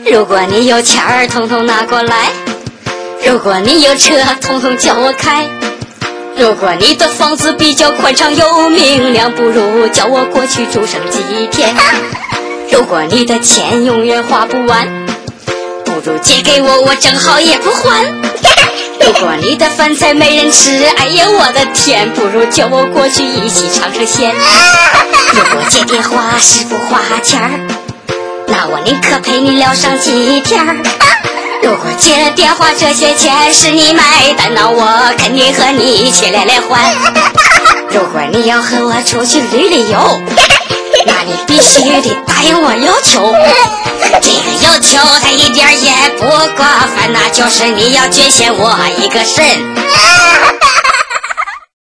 如果你有钱儿，统统拿过来；如果你有车，统统叫我开；如果你的房子比较宽敞又明亮，不如叫我过去住上几天；如果你的钱永远花不完，不如借给我，我正好也不还；如果你的饭菜没人吃，哎呀我的天，不如叫我过去一起尝尝鲜；如果接电话是不花钱儿，那我宁可陪你聊上几天儿；如果接电话这些钱是你买单，那我肯定和你一起连连还；如果你要和我出去旅游，那你必须得答应我要求。这个要求它一点也不过分，那就是你要捐献我一个肾。